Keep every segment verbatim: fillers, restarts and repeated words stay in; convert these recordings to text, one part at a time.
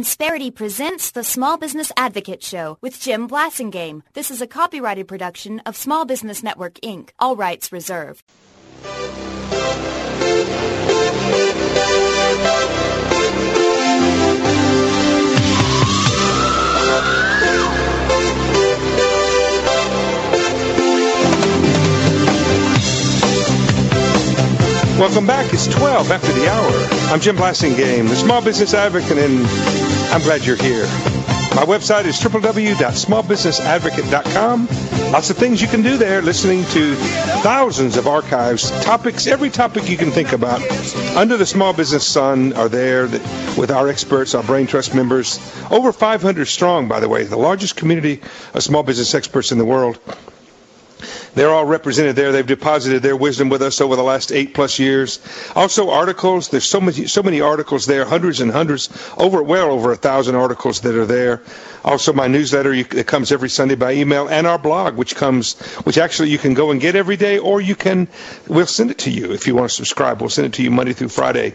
Insperity presents the Small Business Advocate Show with Jim Blasingame. This is a copyrighted production of Small Business Network, Incorporated. All rights reserved. Welcome back. It's twelve after the hour. I'm Jim Blasingame, the Small Business Advocate, and I'm glad you're here. My website is w w w dot small business advocate dot com. Lots of things you can do there, listening to thousands of archives, topics, every topic you can think about. Under the Small Business Sun are there with our experts, our Brain Trust members. Over five hundred strong, by the way, the largest community of small business experts in the world. They're all represented there. They've deposited their wisdom with us over the last eight plus years. Also articles. There's so many, so many articles there, hundreds and hundreds, over well over a thousand articles that are there. Also my newsletter you, that comes every Sunday by email, and our blog, which comes, which actually you can go and get every day, or you can, we'll send it to you if you want to subscribe. We'll send it to you Monday through Friday.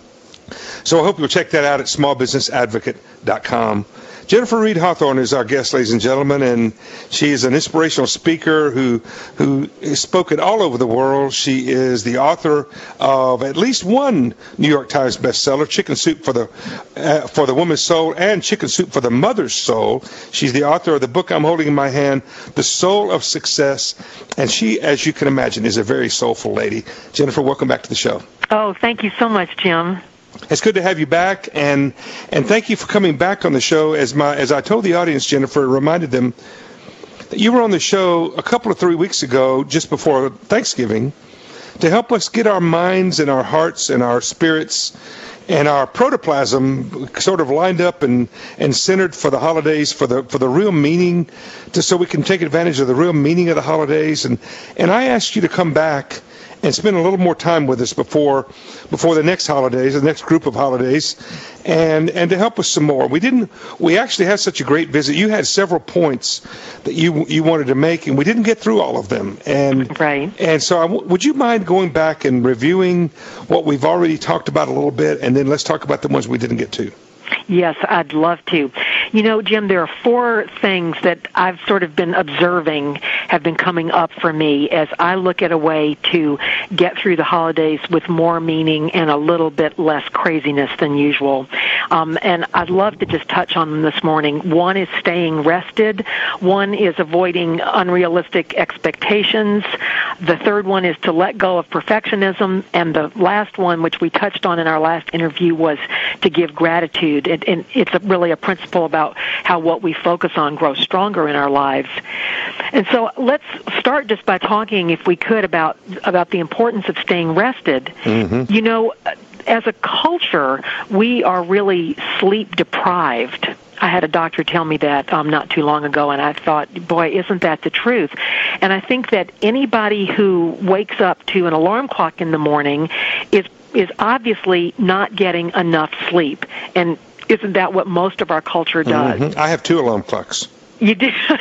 So I hope you'll check that out at small business advocate dot com. Jennifer Reed Hawthorne is our guest, ladies and gentlemen, and she is an inspirational speaker who who is spoken all over the world. She is the author of at least one New York Times bestseller, Chicken Soup for the uh, for the Woman's Soul and Chicken Soup for the Mother's Soul. She's the author of the book I'm holding in my hand, The Soul of Success, and she, as you can imagine, is a very soulful lady. Jennifer, welcome back to the show. Oh, thank you so much, Jim. It's good to have you back, and and thank you for coming back on the show. As my as I told the audience, Jennifer, reminded them that you were on the show a couple of three weeks ago, just before Thanksgiving, to help us get our minds and our hearts and our spirits and our protoplasm sort of lined up and, and centered for the holidays, for the for the real meaning, to so we can take advantage of the real meaning of the holidays. And and I asked you to come back and spend a little more time with us before before the next holidays, the next group of holidays, and and to help us some more. We didn't. We actually had such a great visit. You had several points that you you wanted to make, and we didn't get through all of them. And right. And so, I, would you mind going back and reviewing what we've already talked about a little bit, and then let's talk about the ones we didn't get to? Yes, I'd love to. You know, Jim, there are four things that I've sort of been observing have been coming up for me as I look at a way to get through the holidays with more meaning and a little bit less craziness than usual. Um, and I'd love to just touch on them this morning. One is staying rested. One is avoiding unrealistic expectations. The third one is to let go of perfectionism. And the last one, which we touched on in our last interview, was to give gratitude. And, and it's a, really a principle about how what we focus on grows stronger in our lives. And so let's start just by talking, if we could, about about the importance of staying rested. Mm-hmm. You know, as a culture, we are really sleep deprived. I had a doctor tell me that um, not too long ago, and I thought, boy, isn't that the truth? And I think that anybody who wakes up to an alarm clock in the morning is is obviously not getting enough sleep. And isn't that what most of our culture does? Mm-hmm. I have two alarm clocks. You do? so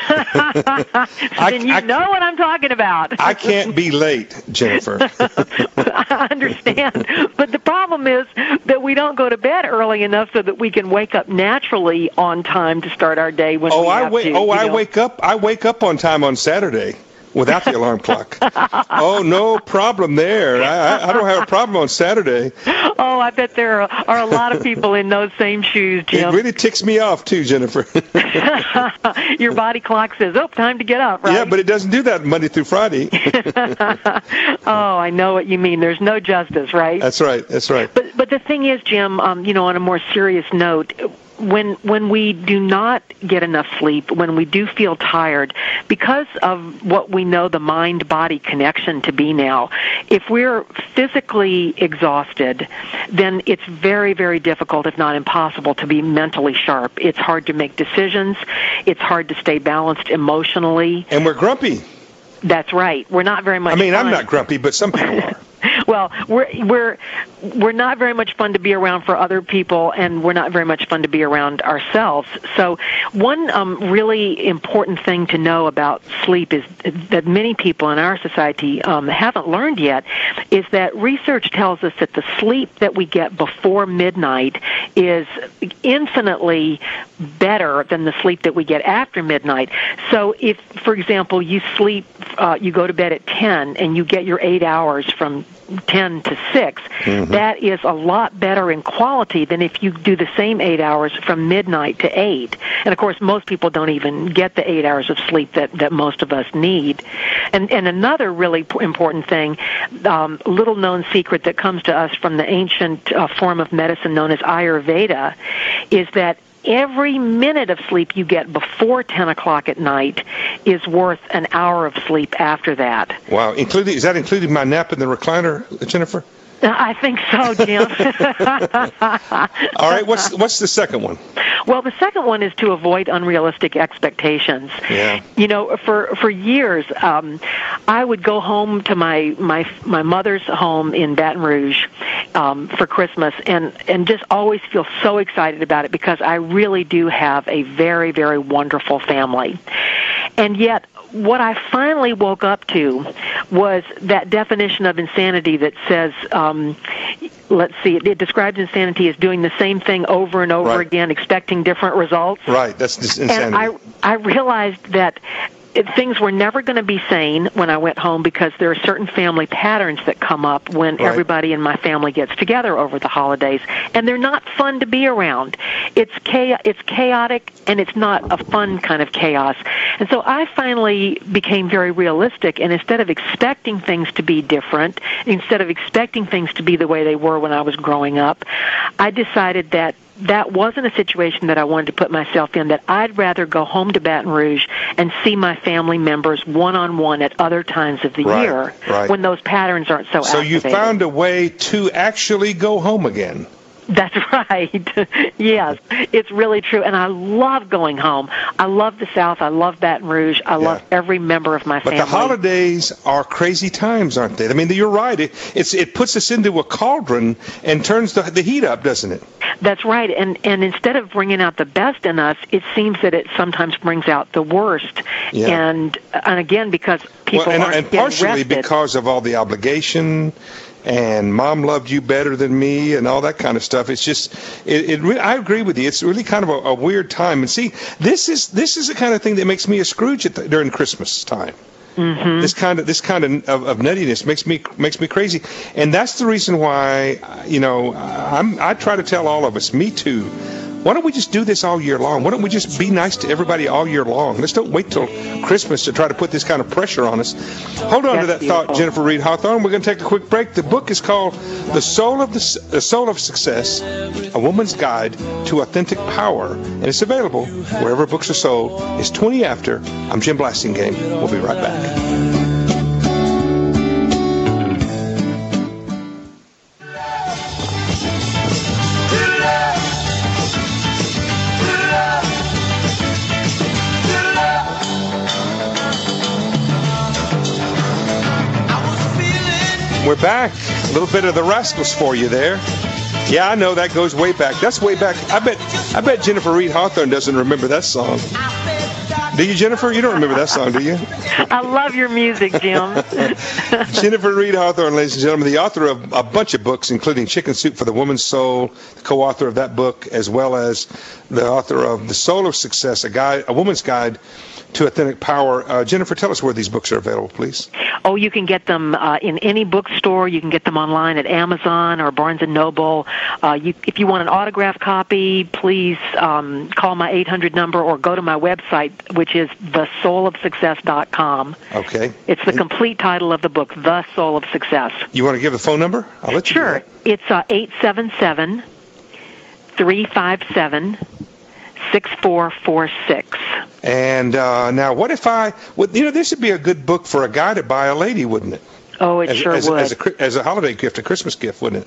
I, then you I, know what I'm talking about. I can't be late, Jennifer. I understand. But the problem is that we don't go to bed early enough so that we can wake up naturally on time to start our day when oh, we I have wait, to. Oh, I know? wake up. I wake up on time on Saturday. Without the alarm clock. Oh, no problem there. I, I don't have a problem on Saturday. Oh, I bet there are, are a lot of people in those same shoes, Jim. It really ticks me off, too, Jennifer. Your body clock says, oh, time to get up, right? Yeah, but it doesn't do that Monday through Friday. Oh, I know what you mean. There's no justice, right? That's right. That's right. But, but the thing is, Jim, um, you know, on a more serious note, When when we do not get enough sleep, when we do feel tired, because of what we know the mind-body connection to be now, if we're physically exhausted, then it's very, very difficult, if not impossible, to be mentally sharp. It's hard to make decisions. It's hard to stay balanced emotionally. And we're grumpy. That's right. We're not very much I mean, fun. I'm not grumpy, but some people are. Well, we're we're we're not very much fun to be around for other people, and we're not very much fun to be around ourselves. So, one um, really important thing to know about sleep is that many people in our society um, haven't learned yet is that research tells us that the sleep that we get before midnight is infinitely better than the sleep that we get after midnight. So, if, for example, you sleep, uh, you go to bed at ten, and you get your eight hours from ten to six, mm-hmm. that is a lot better in quality than if you do the same eight hours from midnight to eight. And, of course, most people don't even get the eight hours of sleep that, that most of us need. And, and another really important thing, um, little-known secret that comes to us from the ancient uh, form of medicine known as Ayurveda, is that every minute of sleep you get before ten o'clock at night is worth an hour of sleep after that. Wow. Including, is that including my nap in the recliner, Jennifer? I think so, Jim. All right. What's what's the second one? Well, the second one is to avoid unrealistic expectations. Yeah. You know, for for years, um, I would go home to my my my mother's home in Baton Rouge um, for Christmas, and and just always feel so excited about it because I really do have a very very wonderful family, and yet, what I finally woke up to was that definition of insanity that says, um, let's see, it, it describes insanity as doing the same thing over and over right. again, expecting different results. Right, that's just insanity. And I, I realized that it, things were never going to be sane when I went home because there are certain family patterns that come up when right. everybody in my family gets together over the holidays, and they're not fun to be around. It's cha- it's chaotic, and it's not a fun kind of chaos. And so I finally became very realistic, and instead of expecting things to be different, instead of expecting things to be the way they were when I was growing up, I decided that that wasn't a situation that I wanted to put myself in, that I'd rather go home to Baton Rouge and see my family members one-on-one at other times of the right, year right. when those patterns aren't so So activated. you found a way to actually go home again. That's right. Yes, it's really true. And I love going home. I love the South. I love Baton Rouge. I yeah. love every member of my but family. But the holidays are crazy times, aren't they? I mean, you're right. It, it's, it puts us into a cauldron and turns the, the heat up, doesn't it? That's right. And, and instead of bringing out the best in us, it seems that it sometimes brings out the worst. Yeah. And, and again, because people well, and, aren't and getting partially rested. because of all the obligation and mom loved you better than me and all that kind of stuff. It's just, it, it re- I agree with you. It's really kind of a, a weird time. And see, this is this is the kind of thing that makes me a Scrooge at the, during Christmas time. Mm-hmm. This kind of this kind of, of, of nuttiness makes me makes me crazy, and that's the reason why, you know, I'm, I try to tell all of us, me too. Why don't we just do this all year long? Why don't we just be nice to everybody all year long? Let's don't wait till Christmas to try to put this kind of pressure on us. Hold on That's to that beautiful. thought, Jennifer Reed Hawthorne. We're going to take a quick break. The book is called The Soul of the, the Soul of Success, A Woman's Guide to Authentic Power, and it's available wherever books are sold. It's twenty after. I'm Jim Blasingame. We'll be right back. We're back. A little bit of the Rascals for you there. Yeah, I know that goes way back. That's way back. I bet I bet Jennifer Reed Hawthorne doesn't remember that song. Do you, Jennifer? You don't remember that song, do you? I love your music, Jim. Jennifer Reed Hawthorne, ladies and gentlemen, the author of a bunch of books, including Chicken Soup for the Woman's Soul, the co-author of that book, as well as the author of The Soul of Success, a guide, a woman's guide to authentic power. Uh, Jennifer, tell us where these books are available, please. Oh, you can get them uh, in any bookstore. You can get them online at Amazon or Barnes and Noble. Uh, you, if you want an autographed copy, please um, call my eight hundred number or go to my website, which is the soul of success dot com. Okay. It's the complete title of the book, The Soul of Success. You want to give the phone number? I'll let you do Sure. that. It's uh, eight seven seven, three five seven, six four four six. And uh, now, what if I, well, you know, this would be a good book for a guy to buy a lady, wouldn't it? Oh, it as, sure as, would. As a, as a holiday gift, a Christmas gift, wouldn't it?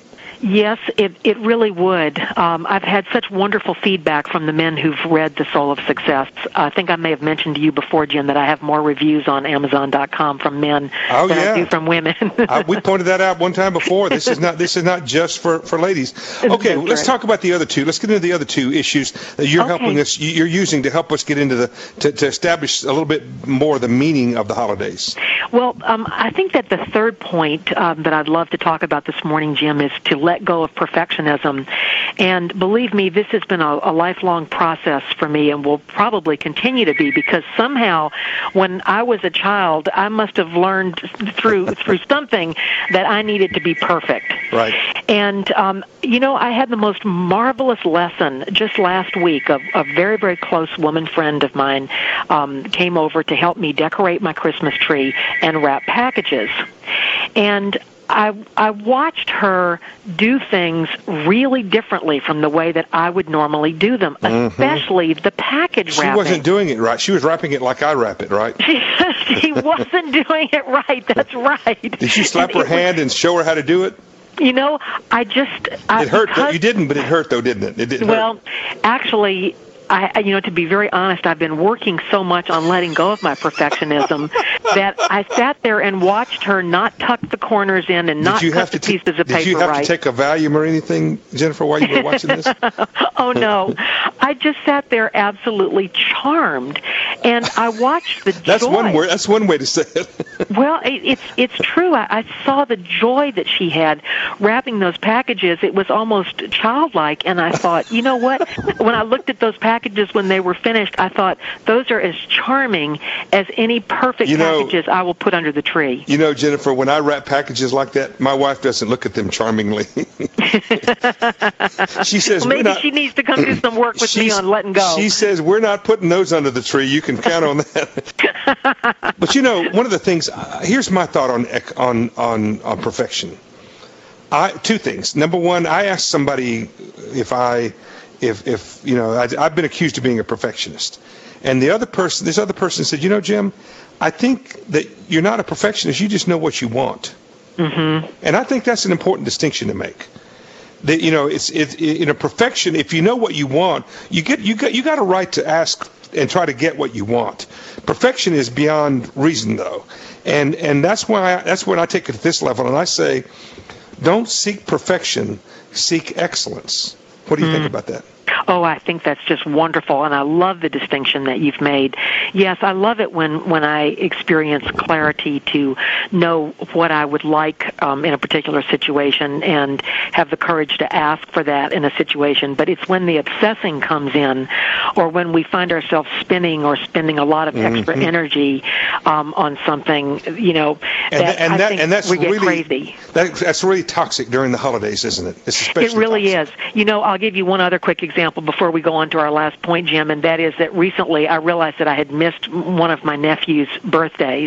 Yes, it, it really would. Um, I've had such wonderful feedback from the men who've read The Soul of Success. I think I may have mentioned to you before, Jim, that I have more reviews on Amazon dot com from men oh, than yeah. I do from women. uh, we pointed that out one time before. This is not this is not just for, for ladies. Okay, That's let's right. talk about the other two. Let's get into the other two issues that you're Okay. helping us. You're using to help us get into the to, to establish a little bit more the meaning of the holidays. Well, um, I think that the third point um, that I'd love to talk about this morning, Jim, is to let go of perfectionism. And believe me, this has been a, a lifelong process for me and will probably continue to be, because somehow when I was a child, I must have learned through through something that I needed to be perfect. Right. And, um, you know, I had the most marvelous lesson just last week. A, a very, very close woman friend of mine um, came over to help me decorate my Christmas tree and wrap packages. And I, I watched her do things really differently from the way that I would normally do them, mm-hmm. especially the package she wrapping. She wasn't doing it right. She was wrapping it like I wrap it, right? She, she wasn't doing it right. That's right. Did she slap And her it hand was, and show her how to do it? You know, I just... I, it hurt. because, Though. You didn't, but it hurt, though, didn't it? It didn't well, hurt. actually... I, you know, to be very honest, I've been working so much on letting go of my perfectionism that I sat there and watched her not tuck the corners in and not cut the t- pieces of did paper you have right. to take a Valium or anything, Jennifer, while you were watching this? Oh, no. I just sat there absolutely charmed, and I watched the joy. That's one word. That's one way to say it. Well, it, it's it's true. I, I saw the joy that she had wrapping those packages. It was almost childlike, and I thought, you know what? When I looked at those packages when they were finished, I thought, those are as charming as any perfect you know, packages I will put under the tree. You know, Jennifer, when I wrap packages like that, my wife doesn't look at them charmingly. She says, well, maybe not, she needs to come do some work with me on letting go. She says, we're not putting those under the tree. You can count on that. But, you know, one of the things, uh, here's my thought on, on, on, on perfection. I, two things. Number one, I asked somebody if I... If, if you know, I, I've been accused of being a perfectionist. And the other person, this other person said, you know, Jim, I think that you're not a perfectionist. You just know what you want. Mm-hmm. And I think that's an important distinction to make. That, you know, it's, it's in a perfection, if you know what you want, you get, you got, you got a right to ask and try to get what you want. Perfection is beyond reason, though. And, and that's why I, that's when I take it to this level. And I say, don't seek perfection, seek excellence. What do you mm. think about that? Oh, I think that's just wonderful, and I love the distinction that you've made. Yes, I love it when, when I experience clarity to know what I would like um, in a particular situation and have the courage to ask for that in a situation. But it's when the obsessing comes in, or when we find ourselves spinning or spending a lot of extra mm-hmm. energy um, on something, you know, and that, and I that, think and that's we get really, crazy. That, that's really toxic during the holidays, isn't it? It's especially it really toxic. is. You know, I'll give you one other quick example before we go on to our last point, Jim, and that is that recently I realized that I had missed one of my nephew's birthdays.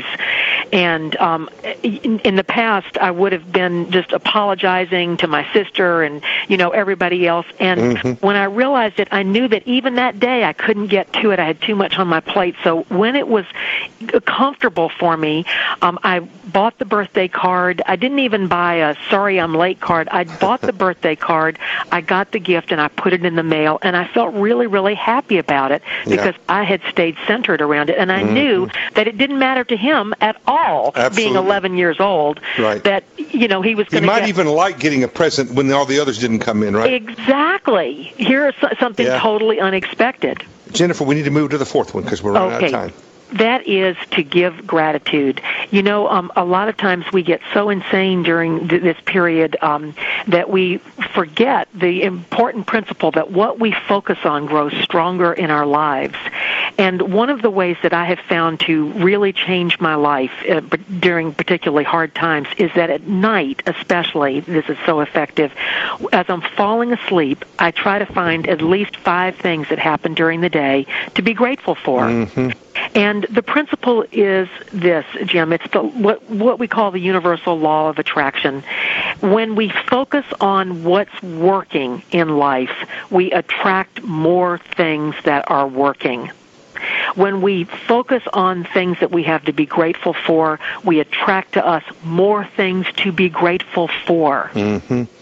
And um, in, in the past, I would have been just apologizing to my sister and, you know, everybody else. And mm-hmm. when I realized it, I knew that even that day I couldn't get to it. I had too much on my plate. So when it was comfortable for me, um, I bought the birthday card. I didn't even buy a sorry I'm late card. I bought the birthday card. I got the gift, and I put it in the mail. And I felt really, really happy about it because yeah. I had stayed centered around it. And I mm-hmm. knew that it didn't matter to him at all, Absolutely. being eleven years old, right. that, you know, he was going to get... He might even like getting a present when all the others didn't come in, right? Exactly. Here's something yeah. totally unexpected. Jennifer, we need to move to the fourth one because we're running okay. out of time. That is to give gratitude. You know, um, a lot of times we get so insane during th- this period um, that we forget the important principle that what we focus on grows stronger in our lives. And one of the ways that I have found to really change my life uh, during particularly hard times is that at night, especially, this is so effective, as I'm falling asleep, I try to find at least five things that happened during the day to be grateful for. Mm-hmm. And the principle is this, Jim. It's the, what, what we call the universal law of attraction. When we focus on what's working in life, we attract more things that are working. When we focus on things that we have to be grateful for, we attract to us more things to be grateful for. Mm-hmm.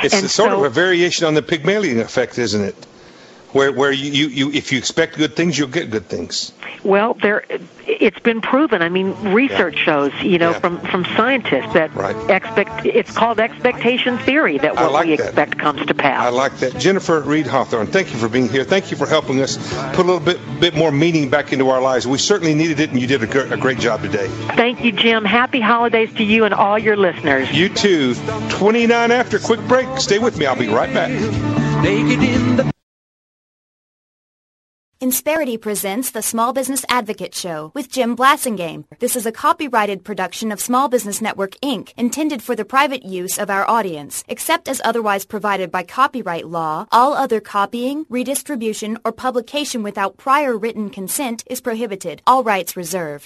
It's and a sort so, of a variation on the Pygmalion effect, isn't it? Where where you, you, you if you expect good things, you'll get good things. Well, there, it's been proven. I mean, research yeah. shows, you know, yeah. from, from scientists that right. expect. It's called expectation theory, that what like we that. expect comes to pass. I like that. Jennifer Reed Hawthorne, thank you for being here. Thank you for helping us put a little bit bit more meaning back into our lives. We certainly needed it, and you did a, gr- a great job today. Thank you, Jim. Happy holidays to you and all your listeners. You too. twenty-nine after. Quick break. Stay with me. I'll be right back. Naked in the Insperity presents the Small Business Advocate Show with Jim Blasingame. This is a copyrighted production of Small Business Network, Incorporated, intended for the private use of our audience. Except as otherwise provided by copyright law, all other copying, redistribution, or publication without prior written consent is prohibited. All rights reserved.